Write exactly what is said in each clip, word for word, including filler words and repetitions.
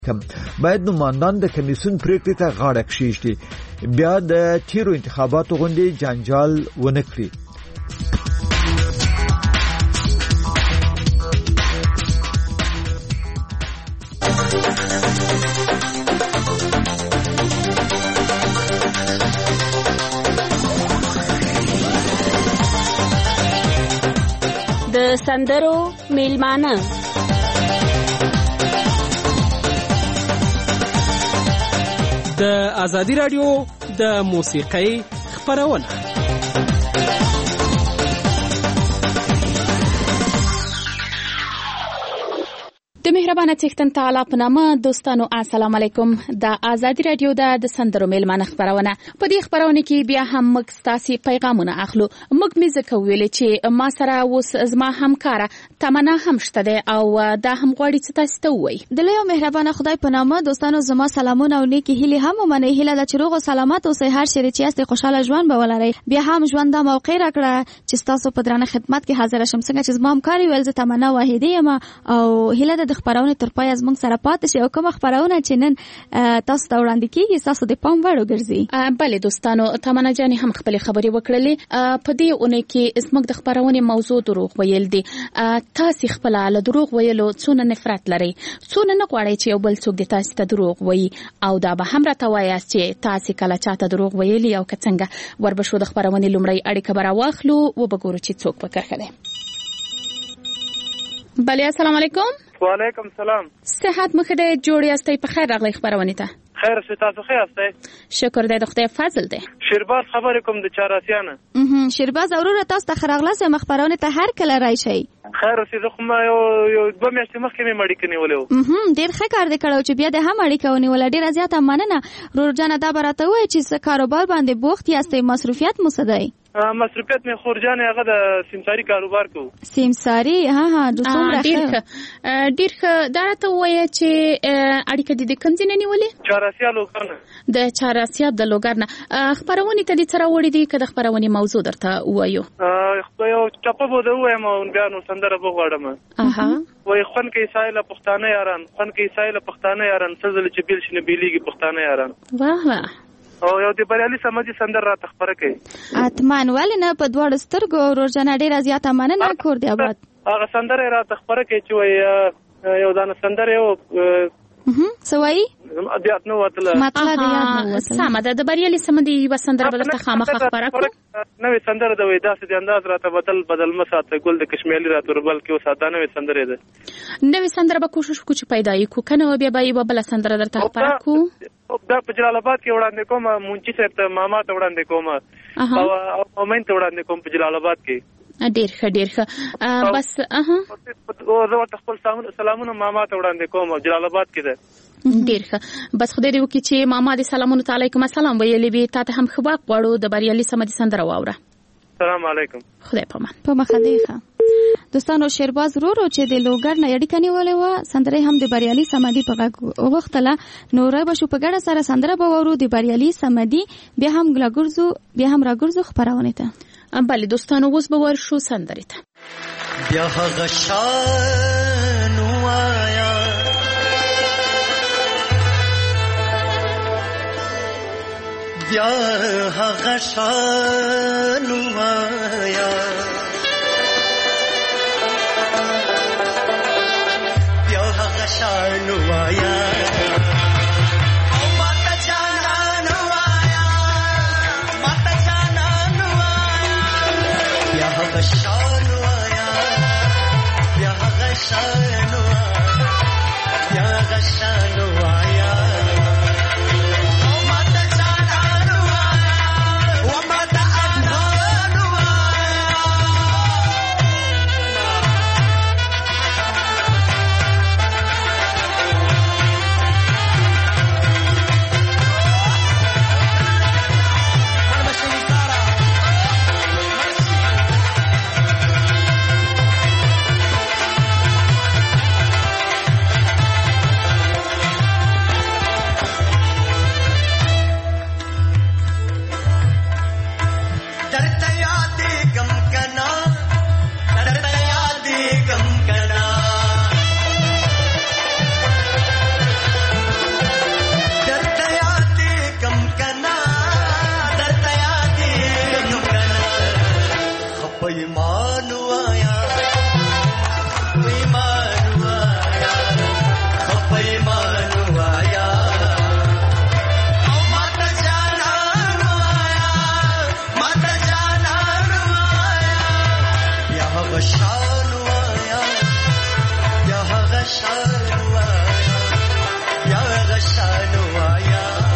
باید نمایندان د کمیسیون پریکړې ته غاړه کښېږدي، بیا د تیرو انتخاباتو غوندې جنجال ونه کړي. د سندرو میلمانه د ازادي رادیو د موسیقۍ خپرونه. د مهربانه څښتن تعالی په نامه دوستانو السلام علیکم. د ازادي رادیو د سندرو میلمانه خبرونه. په دې خبرونه کې بیا هم موږ ستاسو پیغامونه اخلو. موږ مې ځکه ویل چې ما سره اوس زما همکاره تمنا هم شته ده او دا هم غواړي چې تاسو ته وایي. د لوی مهربانه خدای په نامه دوستانو زما سلامونه او نیکی هیله هم ومنه. هیله د چروغ او سلامت او هر شي چې یاست خوشاله ژوند به ولرئ. بیا هم ژوند د موقع راکړه چې تاسو په درنه خدمت کې حاضر شم. څنګه چې زما همکاري ول زه تمنا واحده یم او هیله د خبرونه تر پای از موږ سره پاتې شي او کوم خبرونه چې نن تاسو ته وړاندې کیږي تاسو د پام وړ وګرځي. بله دوستانو تمنا جاني هم خپل خبري وکړلې. په دې اونۍ کې زموږ د خبرونه موضوع دروغ ویل دي. تاسو خپل له دروغ ویلو څونه نفرت لري، څونه نه غواړئ چې یو بل څوک د تاسو ته دروغ وایي او دا به هم راته وایاست چې تاسو کله چاته دروغ ویلي او څنګه. وربشو د خبرونه لومړی اړیکه برا واخلو او وګورو چې څوک وکړي. بله السلام علیکم. وعلیکم السلام. صحت مخ دې جوړ یاستئ؟ په خیر راغلی خبرونه ته. خیر شه تاسو ښه یاستئ؟ شکر دې د خدای فضل دی. شیرباز خبرې کوم د چاراسیانه. اها شیرباز اورور تاسو ته خراغلاس مخبرونه ته هر کله راشي. خیر شه زه خو ما یو یو دوه میاشتې مخکې مې مړی کني ولې. اها ډیر ښه کار دې کړو چې بیا د هم اړیکه ونیول. ډیر زیاته مننه. رور جان دا براته وای چې څه کاروبار باندې بوخت یاستئ، مصروفیت مو څه دی؟ مصروفیت می خورجان هغه د سیمساری کاروبار کو. سیمساری ها ها د څومره ډیر ډیر دا ته وایي چې اړیکه دې کوم ځای نه نیولې؟ چاراسیا لوګرنه. د چاراسیا د لوګرنه خبرونه ته دې سره وړي دي کده خبرونه موضوع درته وایو. خو یو چپه بو ده وایم او بیا نو سندره بغواړم. اها وای خون کې سایله پښتانه یاران، خون کې سایله پښتانه یاران، سزل چې بیل شنه بیلیږي پښتانه یاران. واه واه. او یو د بریالي سمدي سندر را تخبره کوي. اتمان ولنه په دوړ سترګو ورجن ډیر زیاته مننه کور دی آباد. هغه سندر را تخبره کوي چې وای یو دانه سندر یو اها سوي ادیات نو وتله مطلب یاد نو وتله. سم ده د بریالي سمدي یو سندر بل ته خامخ خبره کو. نوې سندر د وې داسې د انداز راته بدل بدل مساته ګل د کشمیري راته وربل کې وساته نوې سندر ده. نوې سندر به کوشش کو چې پیدا یې کو کنه بیا به یو بل سندر درته خبره کو. دا په جلال آباد کې وړاندې کوم مونچی صاحب ته ماما ته وړاندې کوم او اومن ته وړاندې کوم په جلال آباد کې. ډیر ښه ډیر ښه بس اها او زه ورته خپل سلامونه ماما ته وړاندې کوم جلال آباد کې ده. ډیر ښه بس خدای دې وکړي چې ماما دې سلامونه علیکم السلام ویلې وي. تاسو هم خبر غواړو د بریالي سمدي سندره واوره. السلام علیکم. خدای پامان. په مخه دی ښه دوستانو. شیرباز ورو چې د لوګر نه اړیکه نیولې و سندره هم د بریالي سمدي په وختله نورای بشو په ګډه سره سندره به ورو د بریالي سمدي بیا هم ګلګرزو بیا هم راګرزو خبرونه ته. بله دوستانو اوس به ورشو سندرې ته. بیا هغه شان وایا بیا هغه شان وایا بیا هغه شان وایا او ماته جانان وایا ماته جانان وایا بیا هغه شان وایا بیا هغه شان وایا بیا هغه شان وایا مانو آیا او ماتا جانانو آیا ماتا جانانو آیا یا غشانو آیا یا غشانو آیا یا غشانو آیا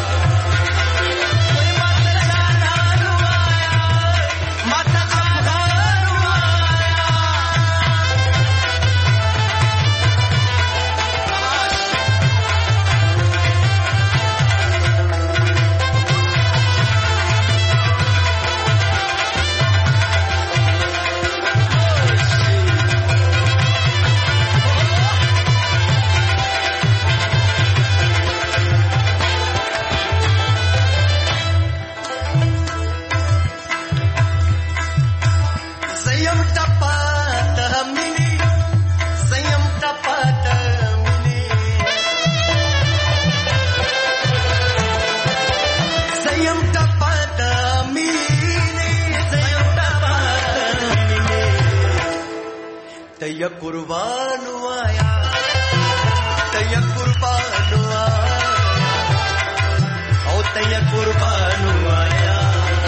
तैया कुर्बान आया तैया कुर्बान आया ओ तैया कुर्बान आया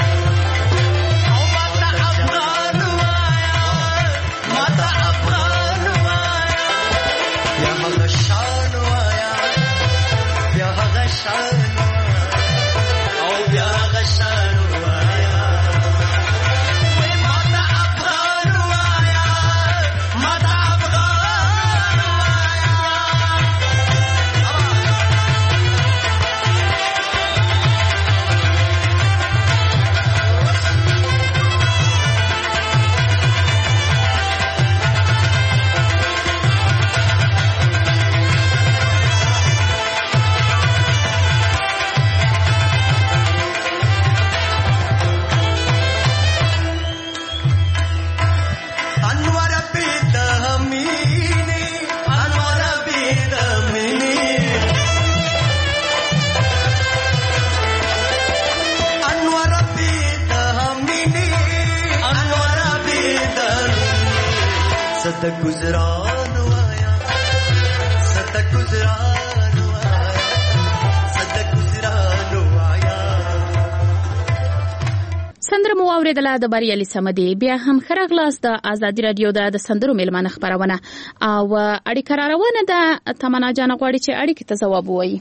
ओ माता अफगान आया माता अफगान आया यहाँ गशान आया यहाँ गशान आया ओ यहाँ गशान आया सतक गुजरान आया सतक गुजरान आया सतक गुजरान आया سندره مو اوریدله د بریالي سمدي بیا هم خرغلاس د ازادي رادیو د سندرو ملمنه خبرونه او اړیکه راروانه ده تمنا جان غواړي چې اړیکه ته جواب وایي.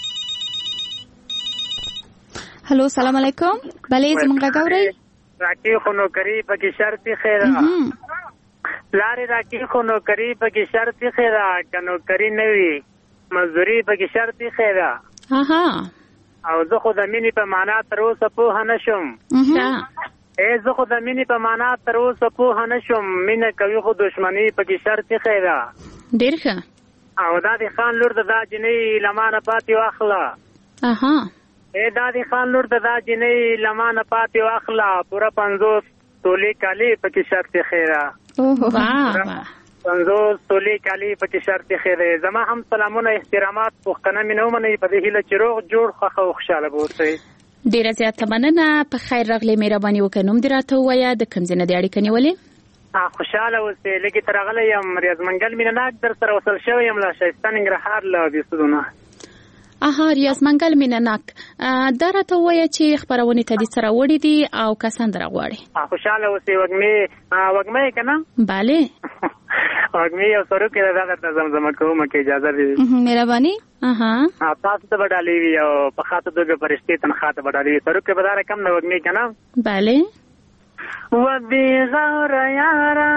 هلو سلام علیکم. بلې زمونږ غوړی راکی خو نو کری پکې شرط خیره لارې راکی خو نو کری پکې شرط خیره کنو کری نوي مزدوري پکې شرط خیره. اها او زه خو د مینې په معنا تر اوسه پوه نه شم. ای زه خو د مینې په معنا تر اوسه پوه نه شم. مینه کوي خو دشمني پکې شرط خیره. ډېر ښه. او دا د خان لور د دا جنۍ لمانه پاتې واخله. اها ای دا د خان لور د دا جنۍ لمانه پاتې واخله. پوره پنځوس تولې کالي پکې شرط خیره. اوه واه پنځوس تولې کالي پکې شرط خیره. زما هم سلامونه احترامات پوښتنه مې نه ومنئ په دې هیله چې روغ جوړ خوښ او خوشحاله به اوسئ. ډېره زیاته مننه. په خیر راغلې مهرباني وکړه. نوم دې راته ووایه د کوم ځای نه دې اړیکه نیولې؟ خوشحاله اوسئ. لږې تر راغلی یم ریاض منګل مینه ناک در سره وصل شوی یم له ښایسته ننګرهار له بیسودونه. اها ریاض منګل مینه ناک دا راته ووایه چې خپرونې ته دې سره وړي دي او که سندره غواړي؟ خوشحاله اوسئ. وږمې وږمه یې که نه؟ بله وږمې یو سروکې ده دا درته زمزمه کومه که اجازه دې مهرباني. تاسو ته به ډالۍ وي او په خاطر توګه فرشتې تنخوا ته به ډالۍ وي. سروکې به دا رقم د وږمې که نه؟ بله و بیغوره یاره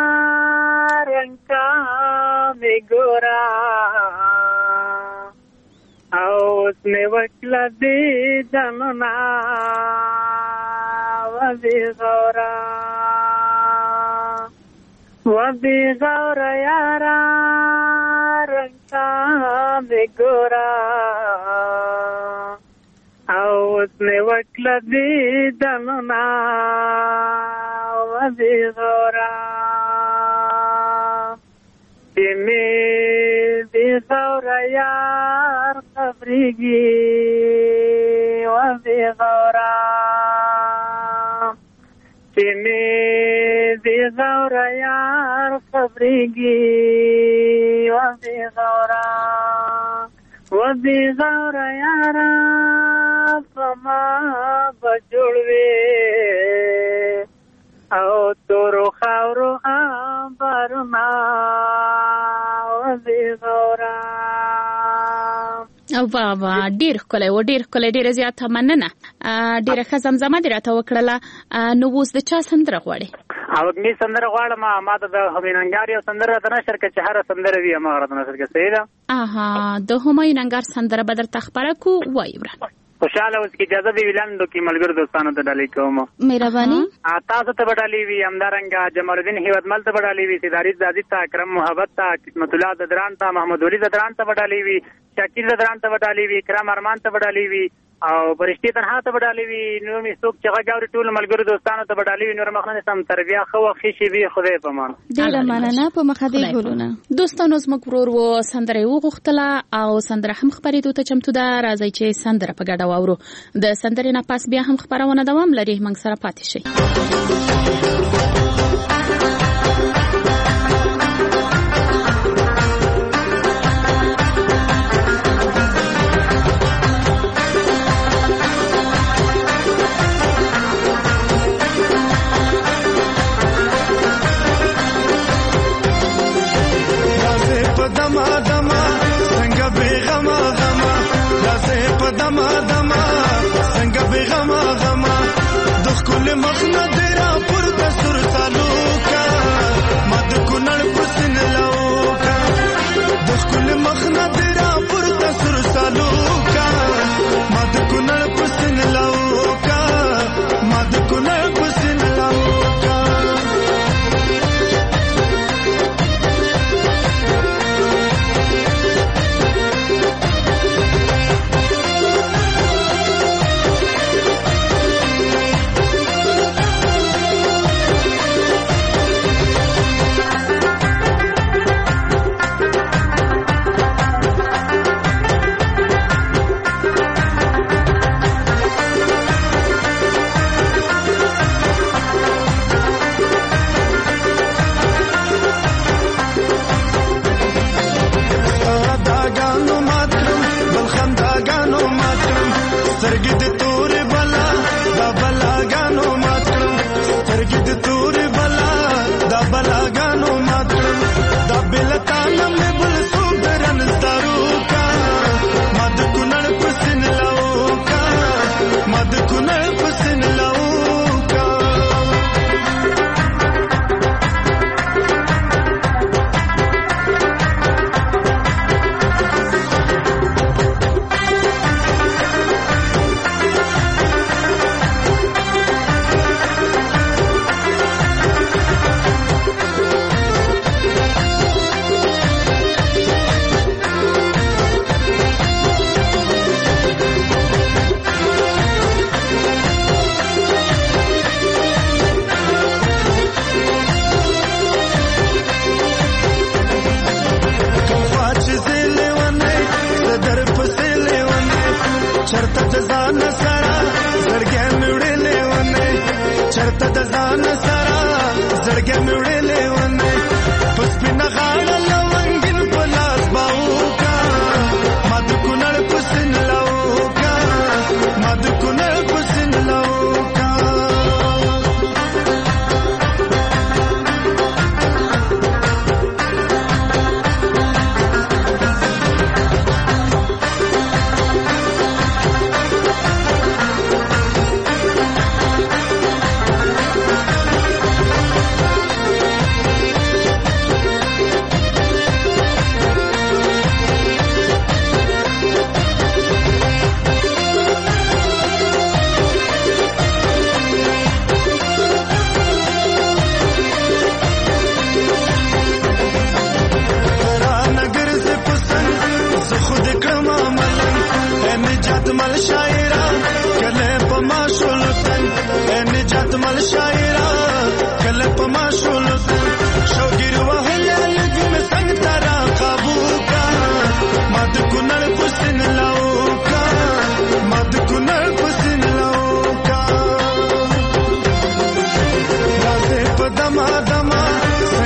رنګه مې ګوره او اوس مې وکړه دې جانانه و بیغوره و بیغوره یاره رنګه مې ګوره او اوس مې وکړه دې جانانه و بیغوره چې مې بیغوره یار خبرېږي و بیغوره چې مې بیغوره یار خبرېږي و بیغوره بی غور یارا فما بجوړوي او تورو خاورو خبرنا بی غورا. او بابا ډیر کله و ډیر کله ډیر زیاته مننه. ډیره ښه زمزمه دې راته وکړله. نو اوس د چا سندره غواړې؟ او می سندره غواړم. ما ته د همایون انګار یو سندره راته نشر کړه چې هره سندره وي ما راته نشر کړه. صحیح ده؟ اها د همایون انګار سندره به درته خپره کو وایو. خوشاله اوس کې اجازه دی ویلاندو کې ملګر دوستانو ته ډالۍ کوم. مهرباني. تاسو ته ډالۍ وی همدارنګه جمال الدین هیوادمل ته ډالۍ وی سیداری زادی ته اکرم محبت ته قسمت الله ددران ته محمد ولی ددران ته ډالۍ وی شاکر ددران ته ډالۍ وی کرام ارمان ته ډالۍ وی او برشتي تنها ته ډالۍ وی. نو می څوک چې غاوري ټول ملګر دوستانو ته ډالۍ وی. نور مخنه سم تربیه خو خشي وی خدای په مان. ډیره مننه په مخه دی ګلونه. دوستانو زموږ ورور و سندره وغوښتله او سندره هم خبرېدو ته چمتو ده. راځي چې سندره په ګډه واورو. د سندرې نه پاس بیا هم خبرونه دوام لري. موږ سره پاتې شئ. دما دما څنګه به غما غما د خپل مخنه درا پر د سر تعلقا مد کونړ پسن لوکا د خپل مخنه درا پر د سر تعلقا مد کونړ پسن لوکا مد کونړ پسن لوکا.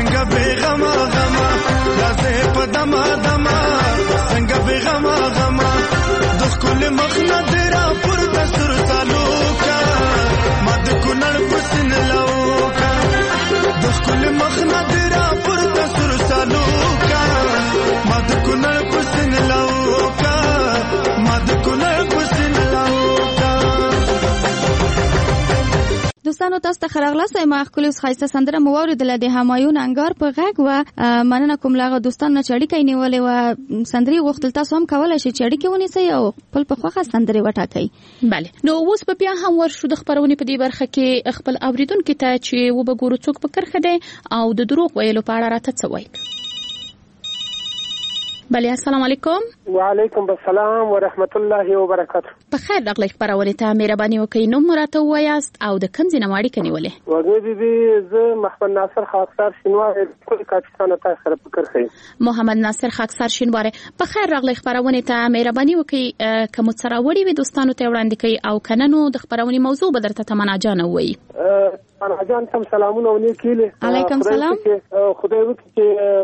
دما دما څنګه به غما غما خپل مخ نه درا پر د سر تعلقا مد کونړ پسن لوکا د خپل مخ نه درا پر د سر تعلقا مد کونړ پسن لوکا مد کونړ پسن لوکا. دوستانو تاسو ته خراغلاسه ما خپل خاصه سندره مو اوریدله د همایون انګار په غږ و مننه کوم لاغه دوستانو چې اړیکې نیولې و سندري غوښتل تاسو هم کولای شئ چې اړیکې ونیسئ او خپل په خوخه سندري وټاکئ. bale نو اوس په بیا هم ورشو د خبرونې په دې برخه کې خپل اوریدونکو ته چې و به ګورو څوک په کرخه دی او د دروغ ویلو په اړه راته څه وایي. بله السلام علیکم. وعلیکم السلام ورحمت الله وبرکاته. په خیر راغلی خبرونه ته مهرباني وکړئ نو مراته وایاست او د کوم ځای نه واړی کنيولې. وګورئ دې زه محمد ناصر خاکسار شینوار کل پاکستان ته سره فکر خې. محمد ناصر خاکسار شینوار په خیر راغلی خبرونه ته مهرباني وکړئ کوم سره وړي وي دوستانو ته وړاندې کوي او کنه نو د خبرونه موضوع بدرته تمنا جان وایي. انا جان تم سلامونه ونیکیله. علیکم سلام. خدای وکړي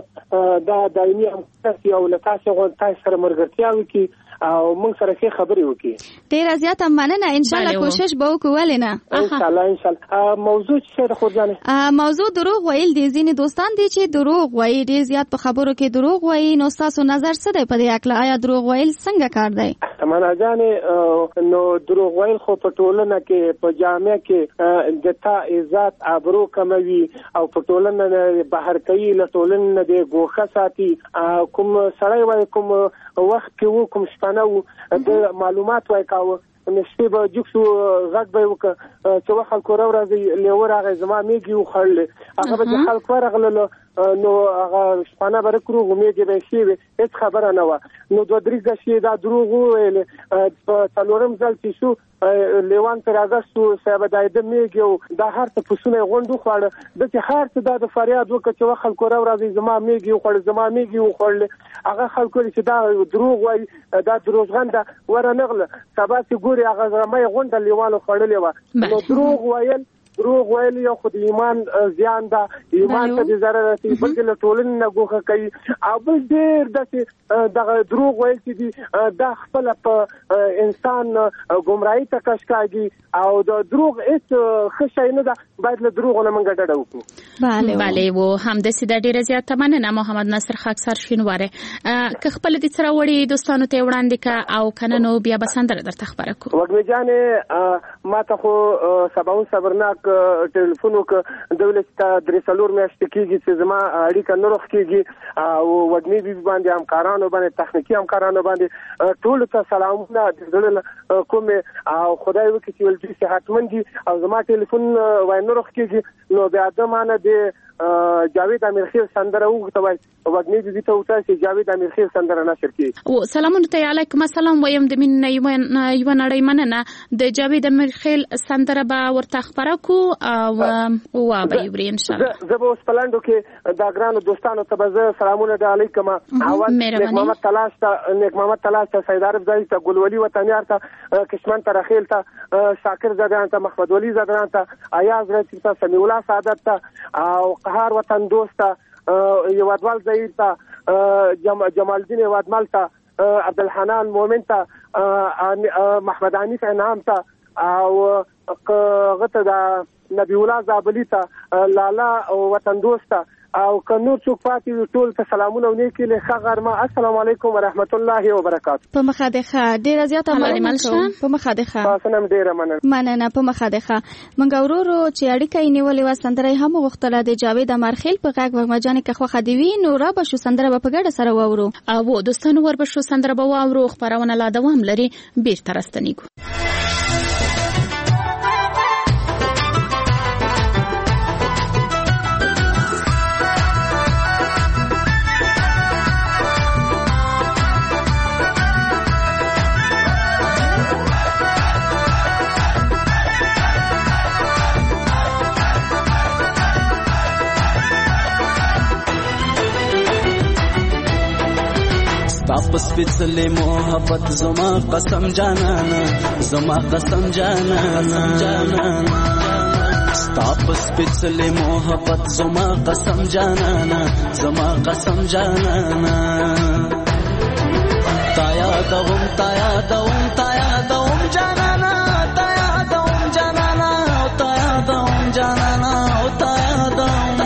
دا دایمي امکانات او لکاسه غوښتای سره مرګرتیا وکي او موږ سره کې خبرې وکي. ډیر زیاته مننه ان شاء الله کوشش به وکړو ولنه. ان شاء الله ان شاء الله. موضوع څه ده خو ځانه؟ موضوع دروغ ویل دي ځینې دوستان دي چې دروغ وایي ډیر زیات په خبرو کې دروغ وایي نو تاسو نظر څه دی په دې اړه آیا دروغ ویل څنګه کار دی؟ تمنا جانې نو دروغ ویل خو په ټولنه کې په جامعه کې د تا عزت ابرو کموي او په ټولنه بهر کوي له ټولنه د ګوخه ساتي کوم سړی وای کوم وخت کې وو کوم شپانه د معلومات وای کاوه نشته به جوکسو غږ به وک چې خلکو راځي لیور هغه زما میږي وخړل هغه به خلکو راغله نو هغه شپانه برکرو غمیږي به شي هیڅ خبره نه و نو دوه درې غشي دا دروغ ویل په څلورم ځل چې شو لیوان تر اگستو صاحب دایده میږي دا هر څه پسونه غونډو خواړه د چې هر څه د فریاد وکړي چې خلکو راځي زما میږي وخړل زما میږي وخړل هغه خلکو چې دا دروغ وای دا دروغغنده ورنغله سبا چې ګوري هغه زما غونډه لیوانو خړلې و نو دروغ وایل دروغ ویل یو خو د ایمان زیان ده ایمان ته د ضرر رسي بلکې له ټولنې نه ګوښه کوي او بل ډېر داسې دغه دروغ ویل چې دي دا خپله په انسان ګمراهي ته کش کاږي او د دروغ هېڅ ښه شی نه ده باید له دروغو نه موږ ډډه وکړو. بله بله و همداسې ده ډېره زیاته مننه محمد ناصر خاکسار شینواره که خپله دې څه راوړي دوستانو ته یې وړاندې کړه او که نه نو بیا به سندره درته خبره کړو. وږمې جانې ما ته خو سباون صبرناک ټلیفون وکړه دولت ته درې څلور میاشتې کېږي چې زما اړیکه نه روغ کېږي او وږمې بیبي باندې همکارانو باندې تخنیکي همکارانو باندې ټولو ته سلامونه د زړه کومې او خدای وکړي چې ولې صحتمند دي او زما ټلیفون وای نه روغ کېږي نو بیا د مانه د جاوید امیرخیل سندره وغوښته وای وږمې بیبي ته وته چې جاوید امیرخیل سندره نشر کړي. او سلامونه ته علیکم السلام وایم د مين یو یو نړۍ مننه د جاوید امیرخیل سندره به ورته خبره کو او وا به یوري ان شاء الله. زه به اوس پلاندو کې دا ګرانو دوستانو ته به سلامونه د علیکم اول نیک محمد تلاش ته نیک محمد تلاش ته سید عرب ځای ته ګلولي وطنیار ته کشمن ته رخیل ته شاکر زدان ته محمد ولی زدان ته ایاز رچی ته سمیع الله سعادت ته او قهار وطن دوست ته یوادوال ځای ته جمال الدین یوادمل ته عبدالحنان مومن ته محمد حنیف انعام ته او غته دا نبی الله زابلی ته لالا وطن دوست او کنور څوک پاتې ټول ته سلامونه ونیکي له خغر ما السلام علیکم ورحمت الله وبرکاته. په مخه ده ډیره زیاته مننه په مخه ده تاسو نن ډیره مننه مننه په مخه ده منګ ورورو چې اړیکه یې نیولې و سندره هم غوښتله د جاوید امرخیل په غږ وګمجانې که خو خدیوی نو را به شو سندره په ګډه سره وورو او دوستانو ور به شو سندره به وورو خبرونه لا دوام لري بیرته راستنیږو. واپس پڅلې محبت زما قسم جانانا زما قسم جانانا جانانا واپس پڅلې محبت زما قسم جانانا زما قسم جانانا تا یادوم تا یادوم تا یادوم جانانا تا یادوم جانانا تا یادوم جانانا تا یادوم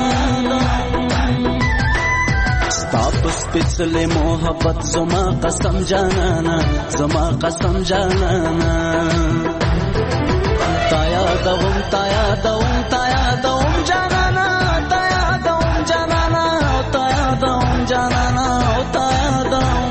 ستا په سپېڅلې محبت زما قسم جانانا زما قسم جانانا تا یادوم تا یادوم تا یادوم جانانا تا یادوم جانانا تا یادوم جانانا تا یادوم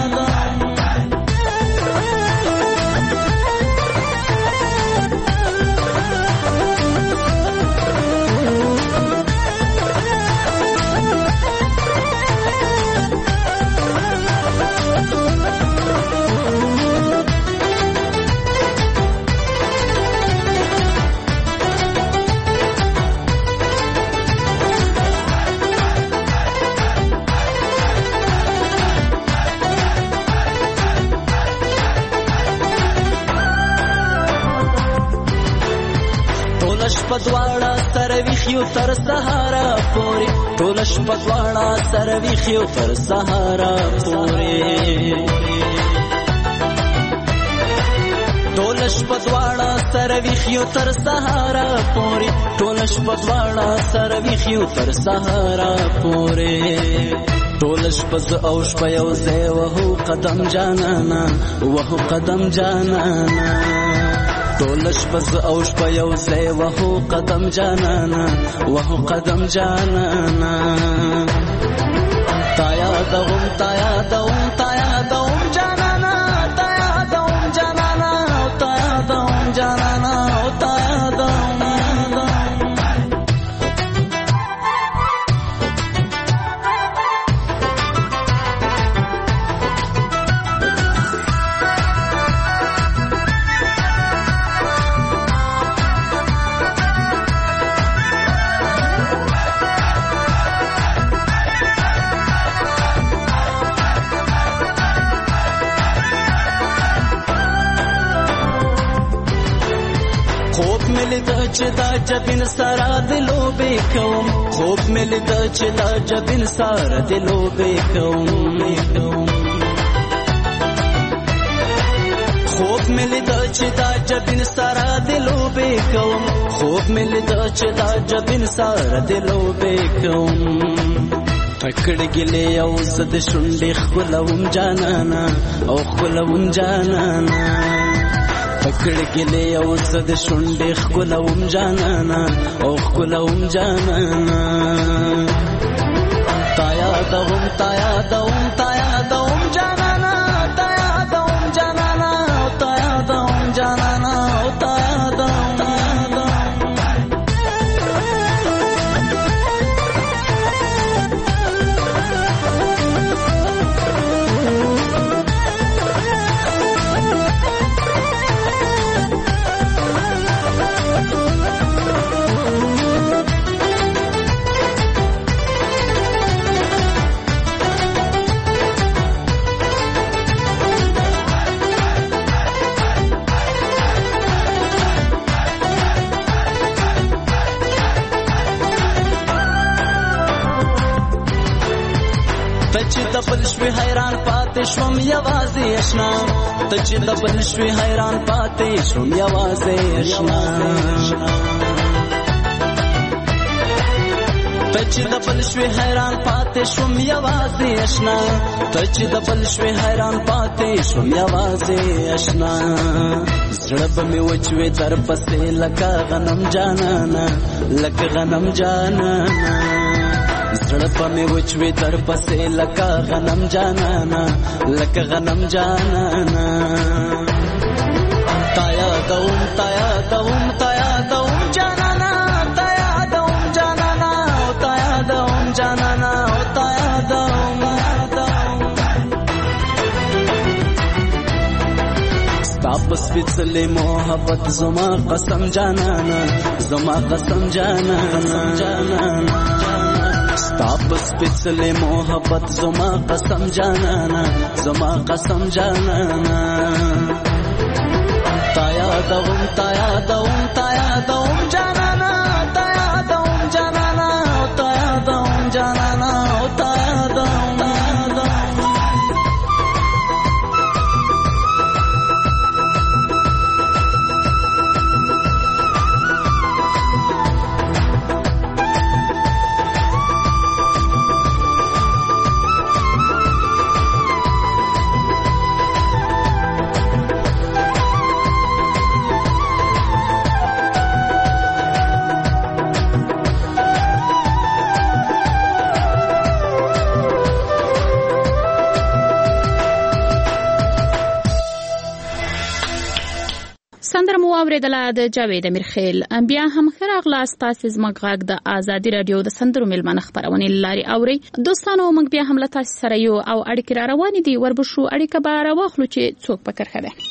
پدواړه سره ویخیو تر سهارا پورې ټول شپه دواړه سره ویخیو تر سهارا پورې ټول شپه دواړه سره ویخیو تر سهارا پورې ټول شپه دواړه سره ویخیو تر سهارا پورې ټول شپه ز او شپه یو ځای وهو قدم جانانا وهو قدم جانانا ټول شپه ز او شپه یو ځای وهو قدم جانانا وهو قدم جانانا تا یادوم تا یادوم تا یادوم جانانا تا یادوم جانانا تا یادوم جانانا تا یادوم چې دا جبین سارا دلو بے کوم خوب مل د چې دا جبین سارا دلو بے کوم خوب مل د چې دا جبین سارا دلو بے کوم خوب مل د چې دا جبین سارا دلو بے کوم پکړ ګلې او زد شونډې خلوم جانانا او خلوم جانانا پکړ ګلې او زد شونډې خلوم جانانا او خلوم جانانا تا یادوم تا یادوم تا یادوم جانانا تا یادوم جانانا تا یادوم جانانا تا یادوم شوی حیران پاتې شوم یوازې اشنا ته چې د بل شوی حیران پاتې شوم یوازې اشنا ته چې د بل شوی حیران پاتې شوم یوازې اشنا ته چې د بل شوی حیران پاتې شوم یوازې اشنا زړه به مې وچوي در پسې لکه غنم جانانا لکه غنم جانانا زړه په مې وچوي در پسې لکه غنم جانانا لکه غنم جانانا تا یادوم تا یادوم تا یادوم جانانا تا یادوم جانانا تا یادوم جانانا تا یادوم ستا په سپېڅلې محبت زما قسم جانانا زما قسم جانانا جانانا ستا په سپېڅلې محبت زما قسم جانانا زما قسم جانانا تا یادوم تا یادوم تا یادوم جانانا تا یادوم جانانا تا یادوم جانانا تا یادوم سندره مو اوریدله د جاوید امیرخیل. بیا هم ښه راغلاست تاسې زموږ غږ د ازادي راډیو د سندرو میلمانه خپرونې له لارې اورئ. دوستانو موږ بیا هم له تاسې سره یو او اړیکې را روانې دي. وربشو اړیکه به راواخلو چې څوک په کرښه ده.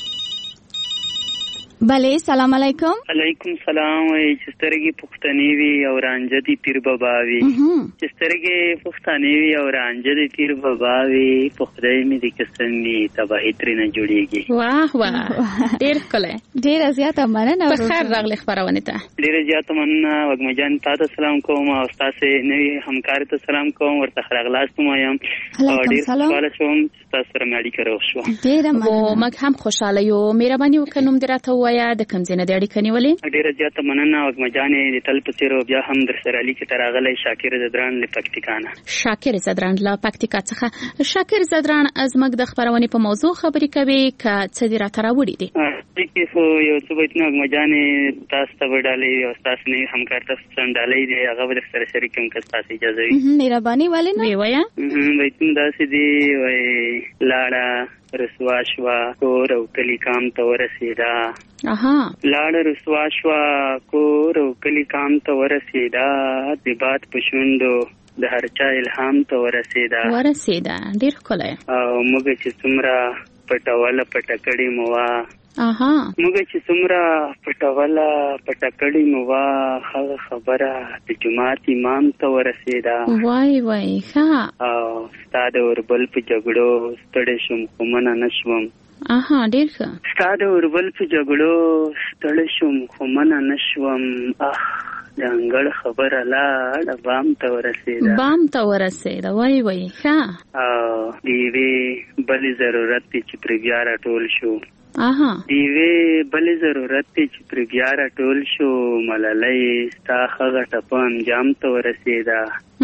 بله سلام علیکم. علیکم سلام. وای چې سترګې پښتنې وي او رانجه دي پیر بابا وي. چې سترګې پښتنې وي او رانجه دي پیر بابا وي، په خدای مې دې قسم وي تباهي ترې نه جوړېږي. واه واه ډېر ښکلی. ډېره زیاته مننه. په خیر راغلې خپرونې ته. ډېره زیاته مننه. وږمه جان تا ته سلام کوم او ستاسې نوي همکار ته سلام کوم، ورته ښه راغلاست هم وایم او ډېر خوشحاله شوم چې ستاسو سره مې اړیکه روغ شوه. ډېره مننه. موږ هم خوشحاله یو. مهرباني وکړه نوم دې راته ووایه، د کوم ځای نه دې اړیکه نیولې؟ ډېره زیاته مننه وږمه جانې، د تل په څېر بیا هم در سره اړیکې ته راغلی شاکر زدران له پکتیکا نه. شاکر زدران له پکتیکا څخه. شاکر زدران زموږ د خپرونې په موضوع خبرې کوي که څه دې راته راوړي دي؟ کې خو یو څه بیتونه وږمه جانې تاسو ته به ډالۍ او ستاسو نوي همکار ته څه ډالۍ دی هغه به در سره شریک کړم که ستاسو اجازه وي. مهرباني ولې نه؟ ویې وایه. بیتونه داسې دي وایي لاړه رسوا شوه کور او کلی کام ته ورسېده. اها لاړه رسوا شوه کور او کلی کام ته ورسېده، د باد په شونډو د هر چا الهام ته ورسېده ورسېده. ډېر ښکلی. او موږ چې څومره پټوله پټه کړې مو وه اها موږ چې څومره پټوله پټه کړې مو وه هغه خبره د جومات امام ته ورسېده. وای وای ښه. او ستا د اوربل په جګړو ستړی شوم خو منع نه شوم. اها ډېر ښه. ستا د اوربل په جګړو ستړی شوم خو منع نه شوم. اخ د انګړ خبره لاړه بام ته ورسېده. بام ته ورسېده. وای وای ښه. او د یوې بلې ضرورت دی چې پرې بیا راټول شو. اها د یوې بلې ضرورت دی چې پرې بیا راټول شو، ملالۍ ستا هغه ټپه انجام ته ورسېده.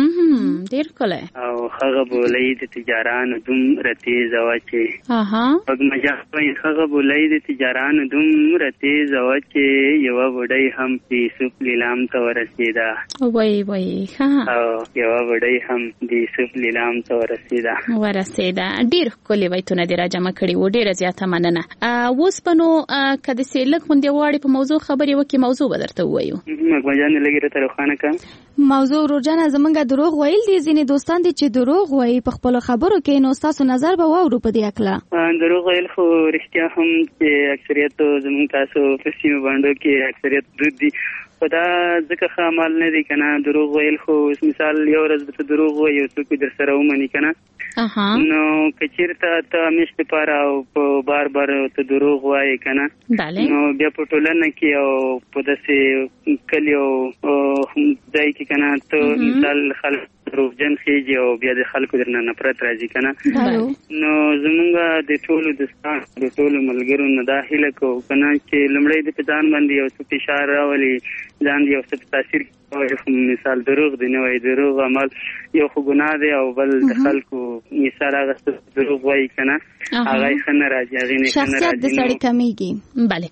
ډېر ښکلی. او هغه بولۍ د تجارانو دومره تېزه وه چې اها وږمه جان وایي هغه بولۍ د تجارانو دومره تېزه وه چې یوه بوډۍ هم د یوسف لیلام ته ورسېده. وای وای ښه. او یوه بوډۍ هم د یوسف لیلام ته ورسېده ورسېده. ډېر ښکلي بیتونه دې راجمع کړي وو. ډېره زیاته مننه. اوس به نو که داسې لږ غوندې غواړې په موضوع خبرې وکړي، موضوع به درته ووایو. وږمه جانې لږ یې راته روښانه کړه. موضوع ورورجانه زمونږ دروغ ویل دي. ځینې دوستان دي چې دروغ وایي په خپلو خبرو کې، نو ستاسو نظر به واورو په دې هکله. دروغ ویل خو رښتیا هم چې اکثریت زموږ تاسو په سیمو باندې کې اکثریت دود دي، خو دا ځکه ښه عمل نه دی که نه. دروغ ویل خو مثال یو ورځ به ته دروغ وایي یو څوک در سره ومني که نه، نو که چېرته ته همیش دپاره او په بار بار ته دروغ وایې که نه، نو بیا په ټولنه کې او په داسې کلي او ځای کې که نه ته مثال خلک دروغجن خېږي او بیا د خلکو درنه نفرت راځي که نه. نو زمونږ د ټولو دوستان د ټولو ملګرو نه دا هیله کوو که نه چې لومړی د په ځان باندې یو څه فشار راولي، ځان یو څه په تاثیر مثال دروغ دی نه وایي، دروغ عمل یو خو ګناه دی او بل د خلکو مثال هغه څه دروغ وایي که نه هغه یې ښه نه راځي، هغې نه ښه نه راځي. شخصیت د سړي کمیږي. بله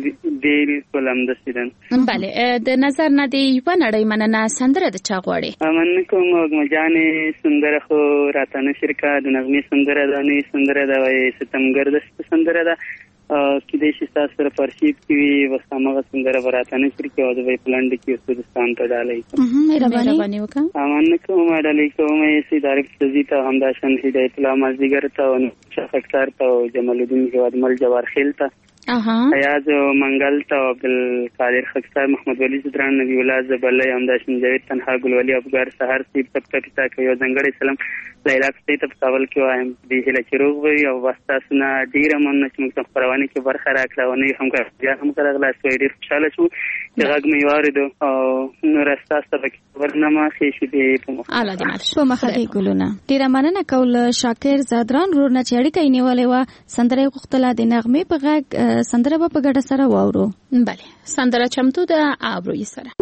بالکل همداسې ده. بله د نظر نه د یوه نړۍ مننه. سندره د چا غواړې؟ مننه کوم وږمه جانې. سندره خو راته نشر کا د نغمې سندره ده، نوې سندره ده، وایي ستمګر د سندره ده، کیدای شي ستاسو سره په ارشیف کې وي، بس هماغه سندره به راته نشر کړي او زه به یې په لنډه کې اوس دوستانو ته ډالۍ کړم. مهرباني وکړه. مننه کوم ډالۍ کوم سید عارف سزي ته، همداشان هدایت الله مازدیګر ته او شاه خکسار ته او جمال الدین هیوادمل جوار خیل ته، حیاض منګل ته او عبدالقادر خکسار، محمد ولی زدران، نبی الله زبلی، همداشان جاوید تنها، ګلولي افګار، سهار سیب تب کپیتا کوي او ځانګړی سلام لیلا کسۍ ته په کابل کې وایم. دې هیله چې روغ به وي او بس تاسو نه ډېره مننه چې موږ ته خپرونې کې برخه راکړه او نوي همکار بیا هم راغلاست. وایي ډېر خوشحاله شوو چې غږ مې واورېدو او نور ستاسو ته پکې خبرنامه ښې شېبې په مخ په مخه دې ګلونه. ډېره مننه کوم شاکر زدران ورور نه چې اړیکه یې نیولې وه. سندره یې غوښتله د نغمې په غږ سندره به په ګډه سره واورو. بله سندره چمتو ده، ابرو یې سره.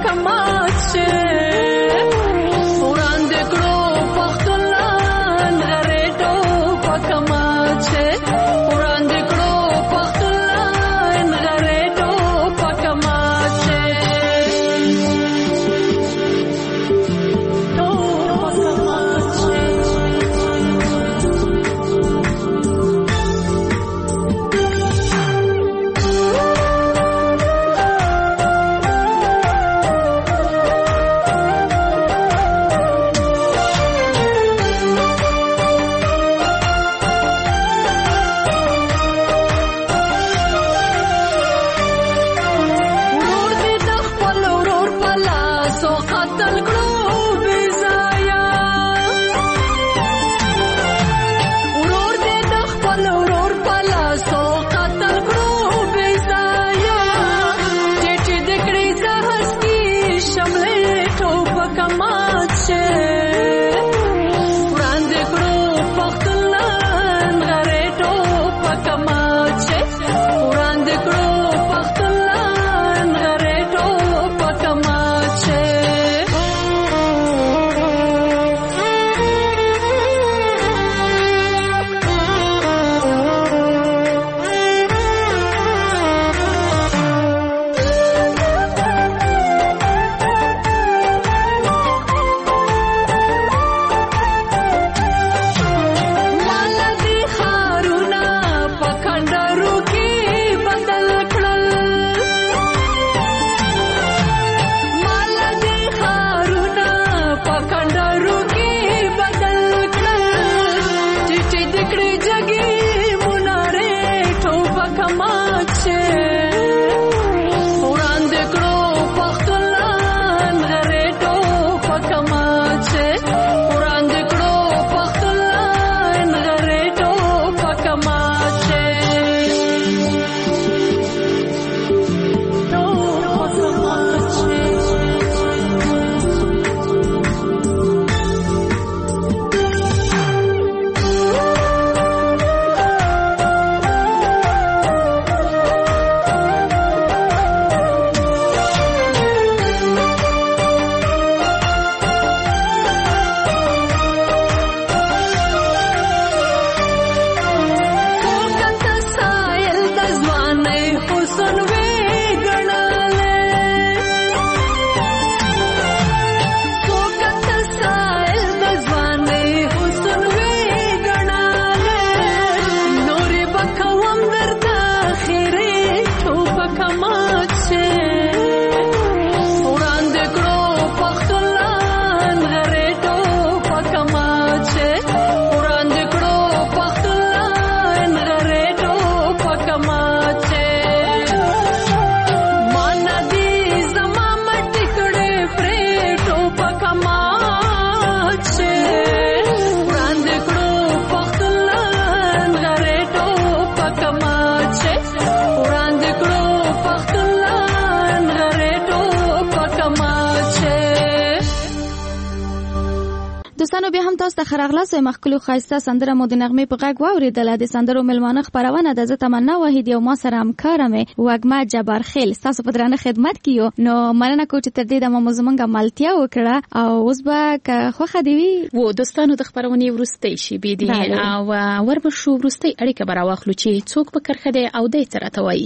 دوستانو بیا هم تاسو ته خراغلاس مخکلو خاصه سندره مو د نغمه په غږ واوریدله د سندرو ملمانه خبرونه د تمنا واحد یو ما سره همکار مې وګما جبار خیل تاسو په درانه خدمت کیو نو مننه کوم چې تر دې د مو زمونږه ملتیا وکړه او اوس به خوخه دی وی و دوستانو د خبرونه ورستي شي بي دي او وربه شو ورستي اړیکه براواخلو چې څوک په کرخه دی او د تر توي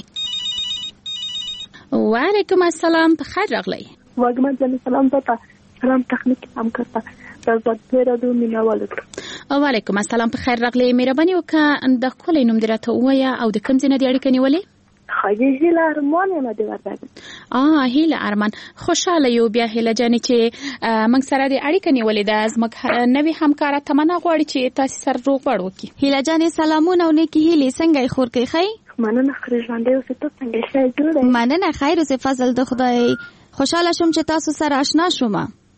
وعلیکم السلام په خیر راغلی وګما جن سلام پتا سلام تخنیک هم کرتا تاسو ته د مینوالو وعلیکم السلام په خیر راغلی مهرباني وکړه د کولې نوم درته وایا او د کوم ځای نه دی اړیکه نیولې خایي هیله ارمان نه دی ورته اه هیله ارمان خوشاله یو بیا هیله جانې چې موږ سره د اړیکه نیولې د ازمک نوې همکارا تمنا غواړي چې تاسو سره روغ بړ وکړي هیله جانې سلامونه او نیکی هیله څنګه خور کې خی مننه خیر ژوند او ستو څنګه ښه جوړه مننه خیر او فضل د خدای خوشاله شوم چې تاسو سره آشنا شوم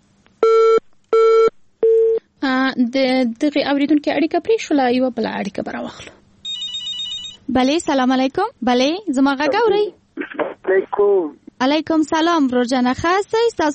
د دغه اوریدونکو اړیکه پرې شو لا یو بل اړیکه براوخلو بله سلام علیکم بله زما غاګوري علیکم علیکم سلام روزانه خاصه تاسو نوم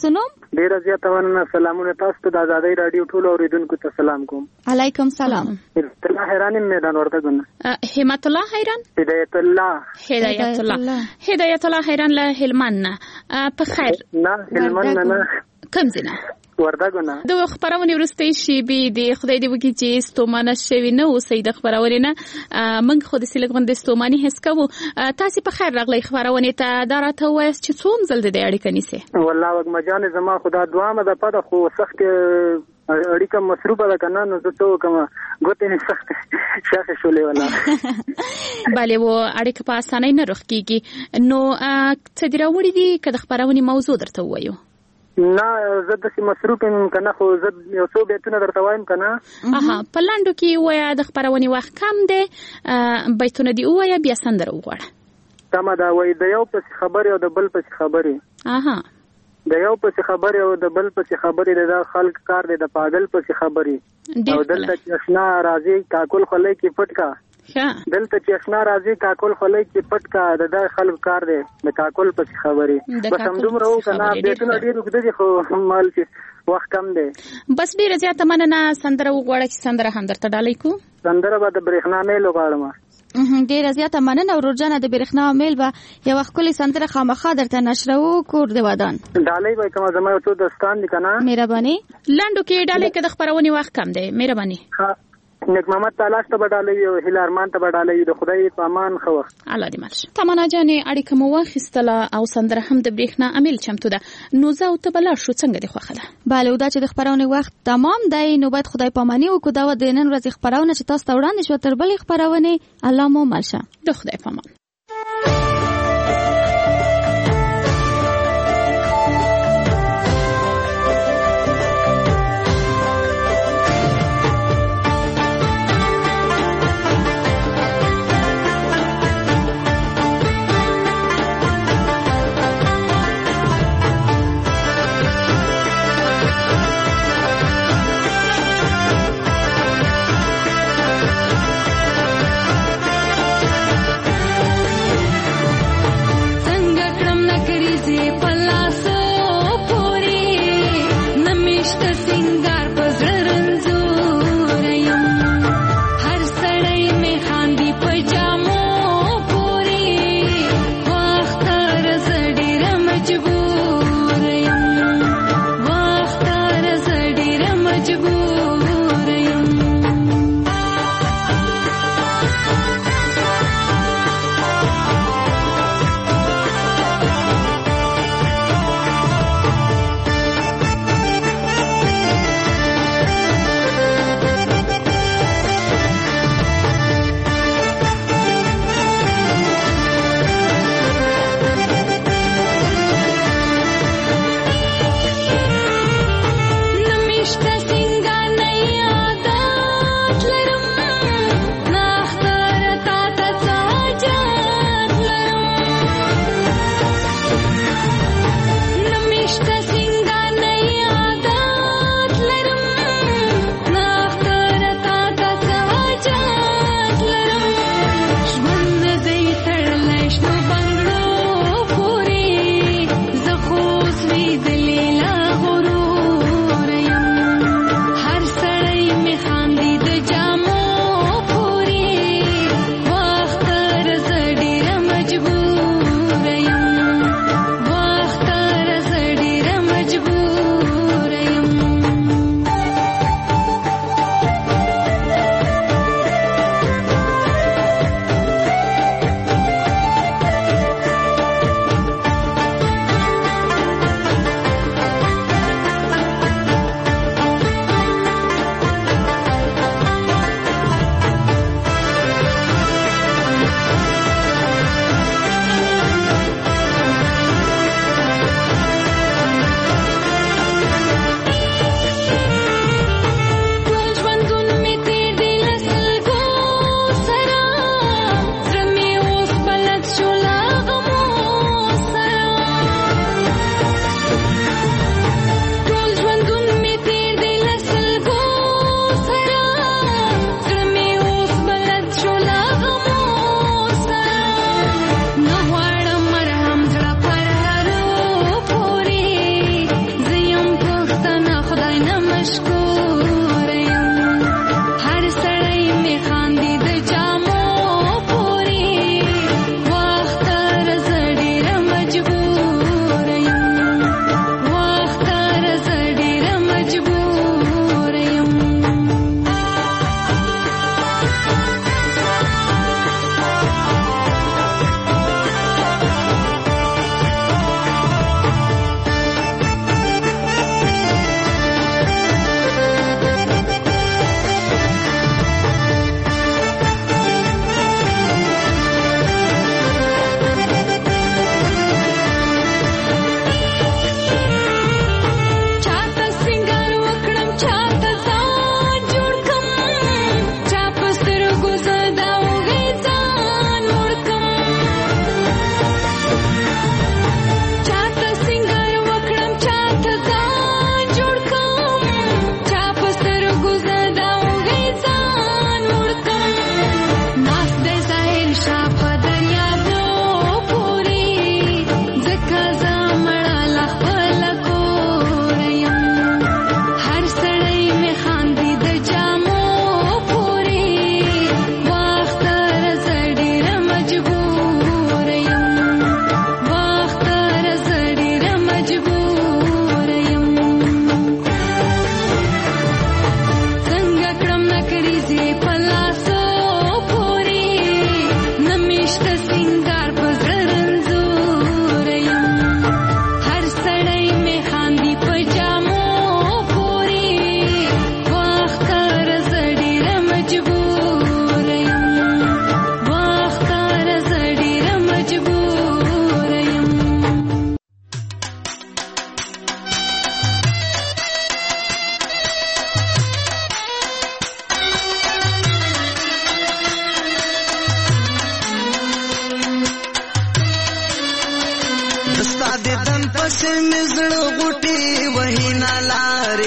ډیر زیاته مننه. سلامونه تاسو ته د آزادۍ رادیو ټول اوریدونکو ته سلام کوم. علیکم سلام. الله حیران میدان وردګونه. همت الله حیران. هدایت الله. هدایت الله. هدایت الله حیران له هلمند نه. په خیر. نه هلمند نه. کوم ځای نه؟ وردګونه. د خبرونه ورستۍ شي به د خدای دی وکي چې ستومانه شوی نه اوسې د خبرونه نه موږ خو د سیلګون د ستوماني حس کوو. تاسو په خیر راغلی خبرونه ته دا راته وایي چې څوم زل د اړیکه نیسه. والله وګ مجان زما خدا دعا مده پد خو سخت اړیکه مصروفه ده کنه نو زه ته کوم ګوتې نه سخت شاخه شولې ولا bale و اړیکه په اسانۍ نه رخ کیږي. نو څه دی راوړي دي که د خبرونه موضوع درته وایو؟ نه زه د سیمه مصروف یم کنه خو زه یو څو بیتونه درته وایم کنه. اها په لاندو کې وای د خبرونه وخت کم دی بیتونه دی وای بیا سندره وغوړه. تمه دا وای د یو پس خبرې او د بل پس خبرې. اها د یو پس خبرې او د بل پس خبرې د خلک کار دی د پاگل پس خبرې او دلته چې اشنا راځي کاکل خلې کې پټکا دلته چې اشنا راځي کاکل خلې کې پټکا د د خلک کار دی د کاکل پس خبرې. بس هم دومره و کنه بیتونه ډیر وګدي خو مال چې وخت کم دی. بس ډیر زیاته مننه. سندره وغوړه چې سندره هم درته ډالۍ کو. سندره به د برېښنا میل وغواړم. ډیر زیاته مننه. ورورجانه د برېښنا میل به یو خپل سندره خامخا درته نشرو کور دی ودان ډالۍ به کوم زما ته دستان دي کنه. مهرباني لاندو کې ډالۍ کې د خبرونه وخت کم دی. مهرباني. نیک محمد تعالی ته بدالوي او هیله ارمان ته بدالوي د خدای په امان خو الله دې مرشه. تمنا جانې اړیکه مو واخیستله او سندره هم د برېښنا عامل چمتو ده. نو زه او ته بل شو څنګه دی خوخه ده. bale دا چې د خبرونه وخت تمام دی نو باید خدای پاماني وکړو. دا د نن ورځې خبرونه چې تاسو ته وړاندې شو تر بلې خبرونه الله مو مرشه. د خدای پامان.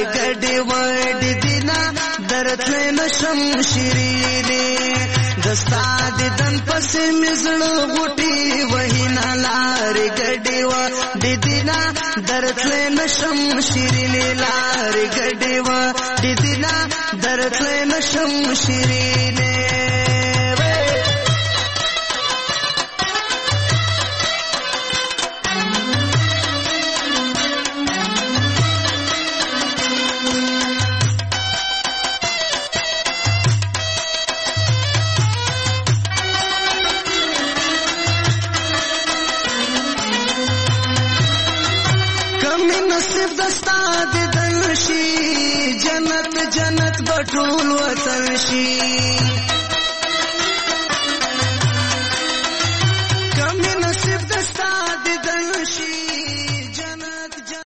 ګډې وډې دینا درتلې نشم شیرینې دستا دیدن پسې مزړه غوټي وهینا لارې ګډې وډې دینا درتلې نشم شیرینې لارې ګډې وډې دینا درتلې نشم شیرینې نصیب دستا دیدن شي جنت جنت بټول وطن شي